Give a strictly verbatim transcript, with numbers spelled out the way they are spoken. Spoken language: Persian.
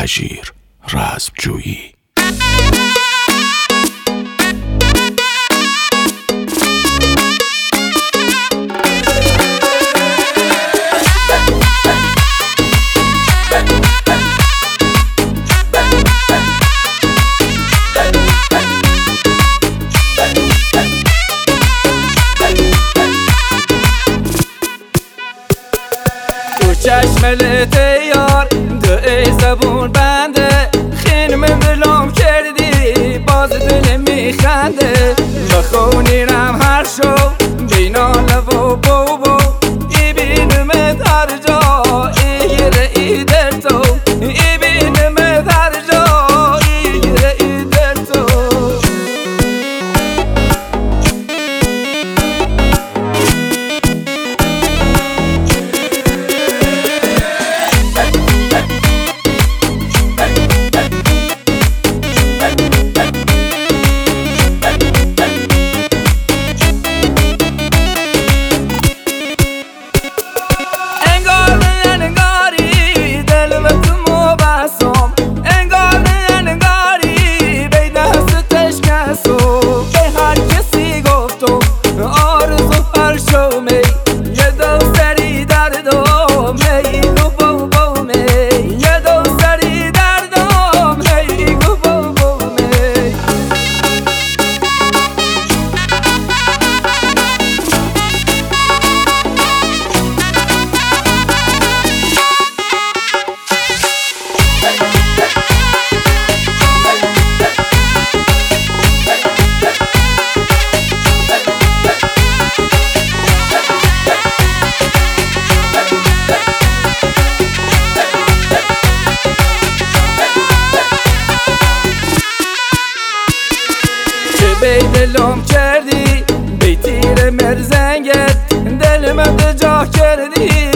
هژیر رزمجویی. چشم یار دو ای زبون بنده، خینم دلم کردی باز دل میخنده. بخونیرم هر شو بینا لب و بوبو، ای بینمت هر جا ایره ای در تو، ای بینمت هر جا ایره ای در تو. بی دلم کردی بی تیر مرزنگت، دلم جا کردی